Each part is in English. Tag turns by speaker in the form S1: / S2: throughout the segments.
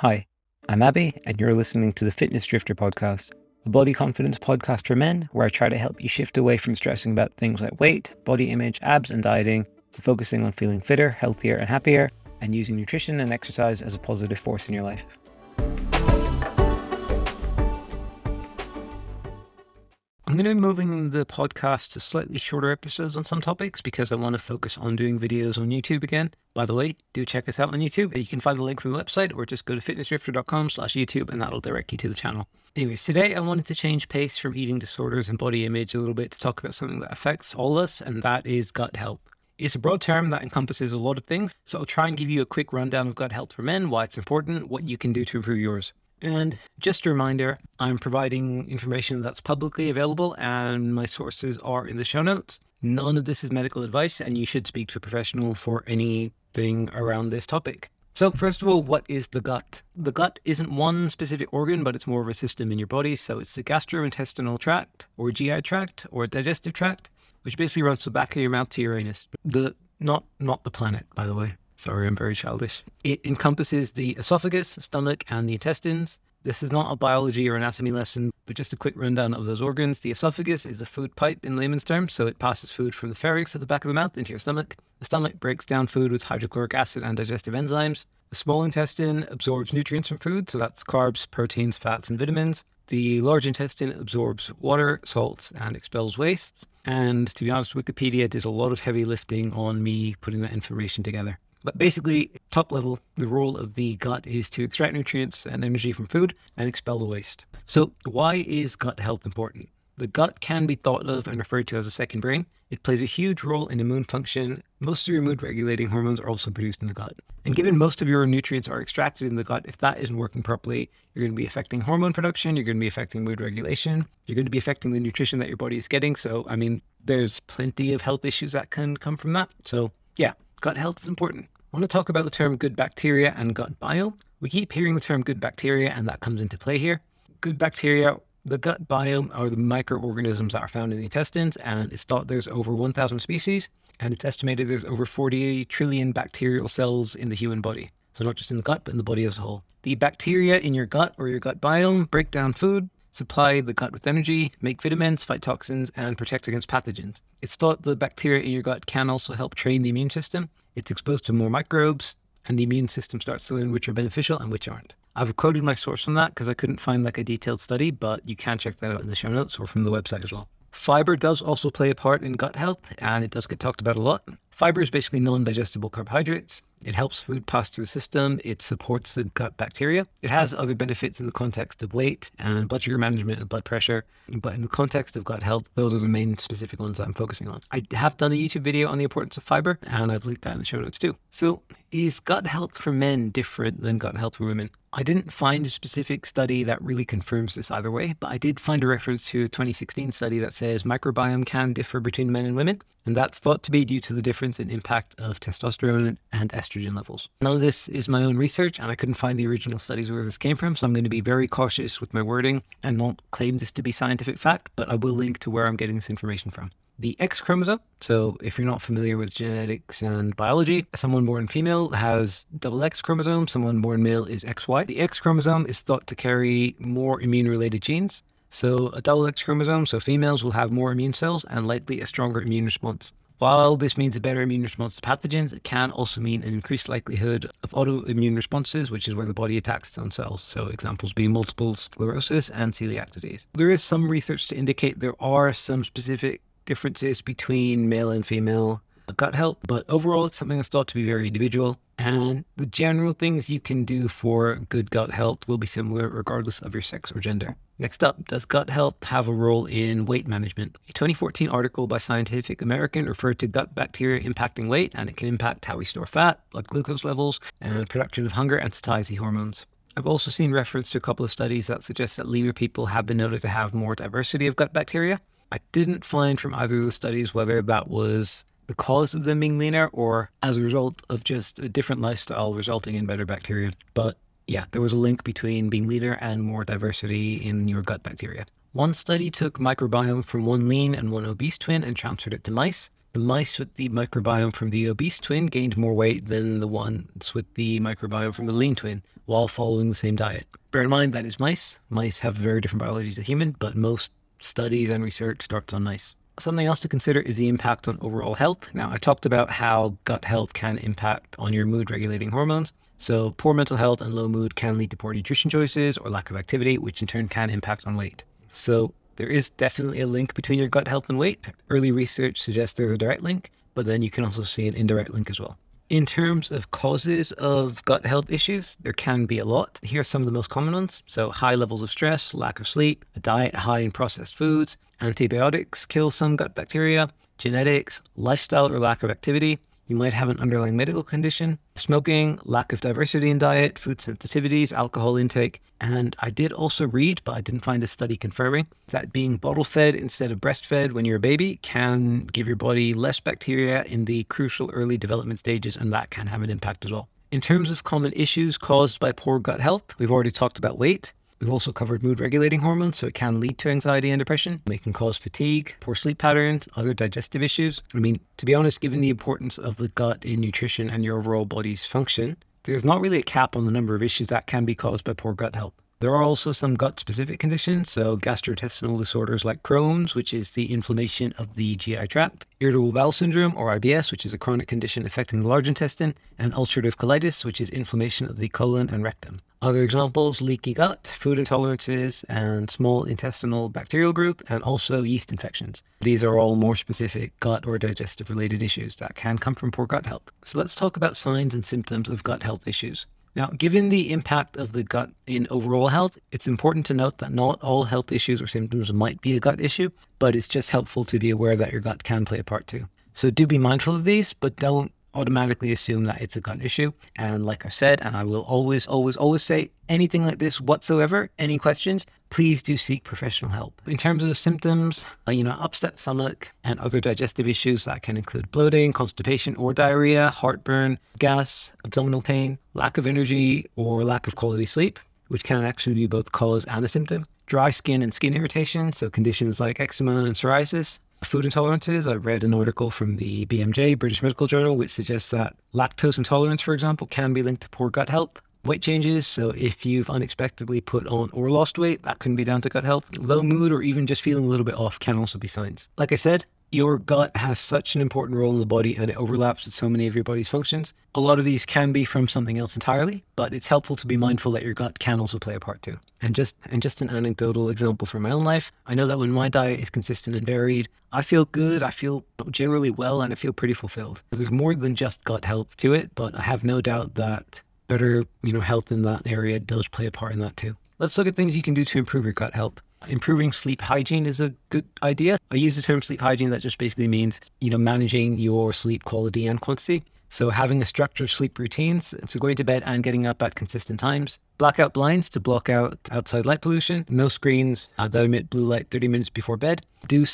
S1: Hi, I'm Abby, and you're listening to the Fitness Drifter podcast, a body confidence podcast for men where I try to help you shift away from stressing about things like weight, body image, abs, and dieting to focusing on feeling fitter, healthier, and happier, and using nutrition and exercise as a positive force in your life. I'm going to be moving the podcast to slightly shorter episodes on some topics because I want to focus on doing videos on YouTube again. By the way, do check us out on YouTube. You can find the link from the website or just go to fitnessdrifter.com/YouTube and that'll direct you to the channel. Anyways, today I wanted to change pace from eating disorders and body image a little bit to talk about something that affects all of us, and that is gut health. It's a broad term that encompasses a lot of things, so I'll try and give you a quick rundown of gut health for men, why it's important, what you can do to improve yours. And just a reminder, I'm providing information that's publicly available and my sources are in the show notes. None of this is medical advice and you should speak to a professional for anything around this topic. So first of all, what is the gut? The gut isn't one specific organ, but it's more of a system in your body. So it's the gastrointestinal tract or GI tract or digestive tract, which basically runs the back of your mouth to your anus. Not the planet, by the way. Sorry, I'm very childish. It encompasses the esophagus, stomach, and the intestines. This is not a biology or anatomy lesson, but just a quick rundown of those organs. The esophagus is the food pipe in layman's terms, so it passes food from the pharynx at the back of the mouth into your stomach. The stomach breaks down food with hydrochloric acid and digestive enzymes. The small intestine absorbs nutrients from food, so that's carbs, proteins, fats, and vitamins. The large intestine absorbs water, salts, and expels wastes. And to be honest, Wikipedia did a lot of heavy lifting on me putting that information together. But basically, top level, the role of the gut is to extract nutrients and energy from food and expel the waste. So why is gut health important? The gut can be thought of and referred to as a second brain. It plays a huge role in immune function. Most of your mood regulating hormones are also produced in the gut. And given most of your nutrients are extracted in the gut, if that isn't working properly, you're going to be affecting hormone production, you're going to be affecting mood regulation, you're going to be affecting the nutrition that your body is getting. So, there's plenty of health issues that can come from that. So yeah, gut health is important. I want to talk about the term good bacteria and gut biome. We keep hearing the term good bacteria and that comes into play here. Good bacteria, the gut biome are the microorganisms that are found in the intestines, and it's thought there's over 1,000 species, and it's estimated there's over 40 trillion bacterial cells in the human body. So not just in the gut, but in the body as a whole. The bacteria in your gut or your gut biome break down food, supply the gut with energy, make vitamins, fight toxins, and protect against pathogens. It's thought the bacteria in your gut can also help train the immune system. It's exposed to more microbes, and the immune system starts to learn which are beneficial and which aren't. I've quoted my source on that because I couldn't find a detailed study, but you can check that out in the show notes or from the website as well. Fiber does also play a part in gut health, and it does get talked about a lot. Fiber is basically non-digestible carbohydrates. It helps food pass through the system. It supports the gut bacteria. It has other benefits in the context of weight and blood sugar management and blood pressure. But in the context of gut health, those are the main specific ones that I'm focusing on. I have done a YouTube video on the importance of fiber, and I've linked that in the show notes too. So is gut health for men different than gut health for women? I didn't find a specific study that really confirms this either way, but I did find a reference to a 2016 study that says microbiome can differ between men and women, and that's thought to be due to the difference in impact of testosterone and estrogen levels. None of this is my own research, and I couldn't find the original studies where this came from, so I'm going to be very cautious with my wording and not claim this to be scientific fact, but I will link to where I'm getting this information from. The X chromosome, so if you're not familiar with genetics and biology, someone born female has double X chromosome, someone born male is XY. The X chromosome is thought to carry more immune-related genes. So a double X chromosome, so females will have more immune cells and likely a stronger immune response. While this means a better immune response to pathogens, it can also mean an increased likelihood of autoimmune responses, which is where the body attacks its own cells. So examples being multiple sclerosis and celiac disease. There is some research to indicate there are some specific differences between male and female gut health, but overall it's something that's thought to be very individual, and the general things you can do for good gut health will be similar regardless of your sex or gender. Next up, does gut health have a role in weight management? A 2014 article by Scientific American referred to gut bacteria impacting weight, and it can impact how we store fat, blood glucose levels, and production of hunger and satiety hormones. I've also seen reference to a couple of studies that suggest that leaner people have been noted to have more diversity of gut bacteria. I didn't find from either of the studies whether that was the cause of them being leaner or as a result of just a different lifestyle resulting in better bacteria. But yeah, there was a link between being leaner and more diversity in your gut bacteria. One study took microbiome from one lean and one obese twin and transferred it to mice. The mice with the microbiome from the obese twin gained more weight than the ones with the microbiome from the lean twin while following the same diet. Bear in mind that is mice. Mice have very different biology to human, but most studies and research starts on mice. Something else to consider is the impact on overall health. Now, I talked about how gut health can impact on your mood regulating hormones. So poor mental health and low mood can lead to poor nutrition choices or lack of activity, which in turn can impact on weight. So there is definitely a link between your gut health and weight. Early research suggests there's a direct link, but then you can also see an indirect link as well. In terms of causes of gut health issues, there can be a lot. Here are some of the most common ones. So high levels of stress, lack of sleep, a diet high in processed foods, antibiotics kill some gut bacteria, genetics, lifestyle or lack of activity. You might have an underlying medical condition, smoking, lack of diversity in diet, food sensitivities, alcohol intake. And I did also read, but I didn't find a study confirming, that being bottle fed instead of breastfed when you're a baby can give your body less bacteria in the crucial early development stages, and that can have an impact as well. In terms of common issues caused by poor gut health, we've already talked about weight. We've also covered mood regulating hormones, so it can lead to anxiety and depression. It can cause fatigue, poor sleep patterns, other digestive issues. I mean, to be honest, given the importance of the gut in nutrition and your overall body's function, there's not really a cap on the number of issues that can be caused by poor gut health. There are also some gut-specific conditions, so gastrointestinal disorders like Crohn's, which is the inflammation of the GI tract, irritable bowel syndrome, or IBS, which is a chronic condition affecting the large intestine, and ulcerative colitis, which is inflammation of the colon and rectum. Other examples, leaky gut, food intolerances, and small intestinal bacterial growth, and also yeast infections. These are all more specific gut or digestive-related issues that can come from poor gut health. So let's talk about signs and symptoms of gut health issues. Now, given the impact of the gut in overall health, it's important to note that not all health issues or symptoms might be a gut issue, but it's just helpful to be aware that your gut can play a part too. So do be mindful of these, but don't automatically assume that it's a gut issue. And like I said, and I will always say, anything like this whatsoever, any questions, please do seek professional help. In terms of symptoms, upset stomach and other digestive issues that can include bloating, constipation or diarrhea, heartburn, gas, abdominal pain, lack of energy or lack of quality sleep, which can actually be both cause and a symptom. Dry skin and skin irritation, so conditions like eczema and psoriasis. Food intolerances, I read an article from the BMJ, British Medical Journal, which suggests that lactose intolerance, for example, can be linked to poor gut health. Weight changes, so if you've unexpectedly put on or lost weight, that can be down to gut health. Low mood or even just feeling a little bit off can also be signs. Like I said, your gut has such an important role in the body and it overlaps with so many of your body's functions. A lot of these can be from something else entirely, but it's helpful to be mindful that your gut can also play a part too. And just an anecdotal example from my own life, I know that when my diet is consistent and varied, I feel good, I feel generally well, and I feel pretty fulfilled. There's more than just gut health to it, but I have no doubt that better, health in that area does play a part in that too. Let's look at things you can do to improve your gut health. Improving sleep hygiene is a good idea. I use the term sleep hygiene. That just basically means, managing your sleep quality and quantity. So having a structured sleep routines, so going to bed and getting up at consistent times. Blackout blinds to block out outside light pollution. No screens that emit blue light 30 minutes before bed. Do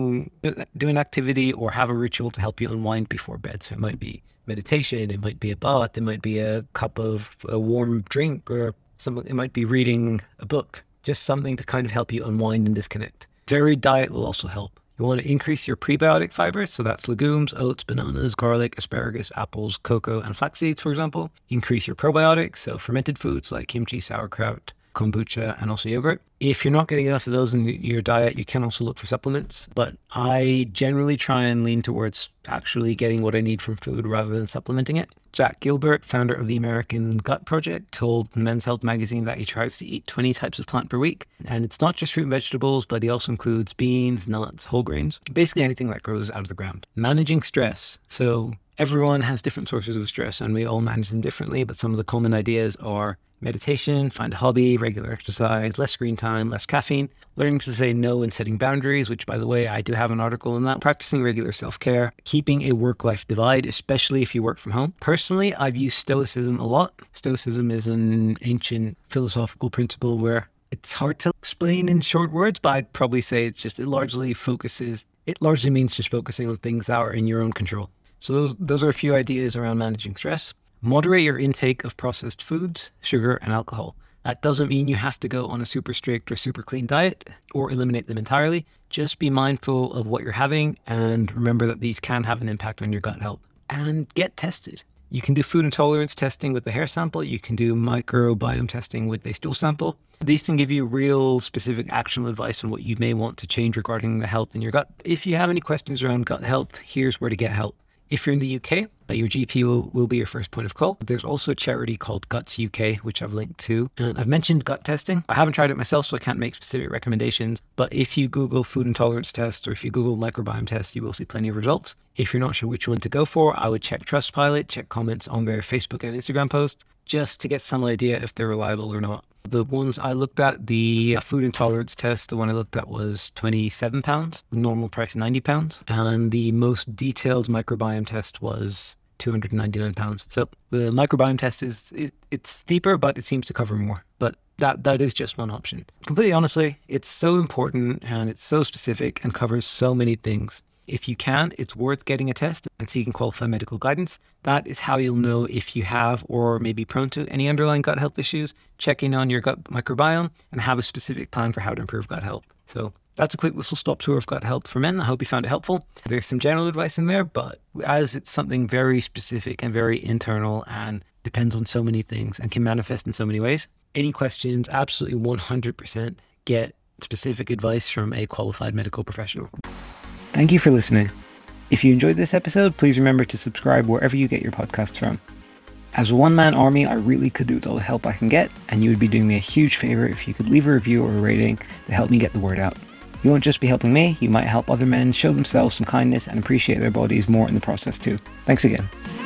S1: an activity or have a ritual to help you unwind before bed. So it might be meditation, it might be a bath, it might be a cup of a warm drink, or it might be reading a book. Just something to kind of help you unwind and disconnect. Varied diet will also help. You want to increase your prebiotic fibers, so that's legumes, oats, bananas, garlic, asparagus, apples, cocoa, and flax seeds, for example. Increase your probiotics, so fermented foods like kimchi, sauerkraut, kombucha, and also yogurt. If you're not getting enough of those in your diet, you can also look for supplements, but I generally try and lean towards actually getting what I need from food rather than supplementing it. Jack Gilbert, founder of the American Gut Project, told Men's Health magazine that he tries to eat 20 types of plant per week. And it's not just fruit and vegetables, but he also includes beans, nuts, whole grains, basically anything that grows out of the ground. Managing stress. So everyone has different sources of stress and we all manage them differently, but some of the common ideas are meditation, find a hobby, regular exercise, less screen time, less caffeine, learning to say no and setting boundaries, which, by the way, I do have an article on that, practicing regular self-care, keeping a work-life divide, especially if you work from home. Personally, I've used Stoicism a lot. Stoicism is an ancient philosophical principle where it's hard to explain in short words, but I'd probably say it largely means just focusing on things that are in your own control. So those are a few ideas around managing stress. Moderate your intake of processed foods, sugar, and alcohol. That doesn't mean you have to go on a super strict or super clean diet or eliminate them entirely. Just be mindful of what you're having and remember that these can have an impact on your gut health. And get tested. You can do food intolerance testing with the hair sample. You can do microbiome testing with a stool sample. These can give you real specific actionable advice on what you may want to change regarding the health in your gut. If you have any questions around gut health, here's where to get help. If you're in the UK, your GP will be your first point of call. There's also a charity called Guts UK, which I've linked to. And I've mentioned gut testing. I haven't tried it myself, so I can't make specific recommendations. But if you Google food intolerance test or if you Google microbiome test, you will see plenty of results. If you're not sure which one to go for, I would check Trustpilot, check comments on their Facebook and Instagram posts, just to get some idea if they're reliable or not. The ones I looked at, the food intolerance test, the one I looked at was £27, normal price £90, and the most detailed microbiome test was £299. So the microbiome test it's steeper, but it seems to cover more. But that is just one option. Completely honestly, it's so important and it's so specific and covers so many things. If you can, it's worth getting a test and seeking qualified medical guidance. That is how you'll know if you have or may be prone to any underlying gut health issues. Check in on your gut microbiome and have a specific plan for how to improve gut health. So that's a quick whistle-stop tour of gut health for men. I hope you found it helpful. There's some general advice in there, but as it's something very specific and very internal and depends on so many things and can manifest in so many ways, any questions, absolutely 100% get specific advice from a qualified medical professional. Thank you for listening. If you enjoyed this episode, please remember to subscribe wherever you get your podcasts from. As a one-man army, I really could do with all the help I can get, and you would be doing me a huge favor if you could leave a review or a rating to help me get the word out. You won't just be helping me, you might help other men show themselves some kindness and appreciate their bodies more in the process too. Thanks again.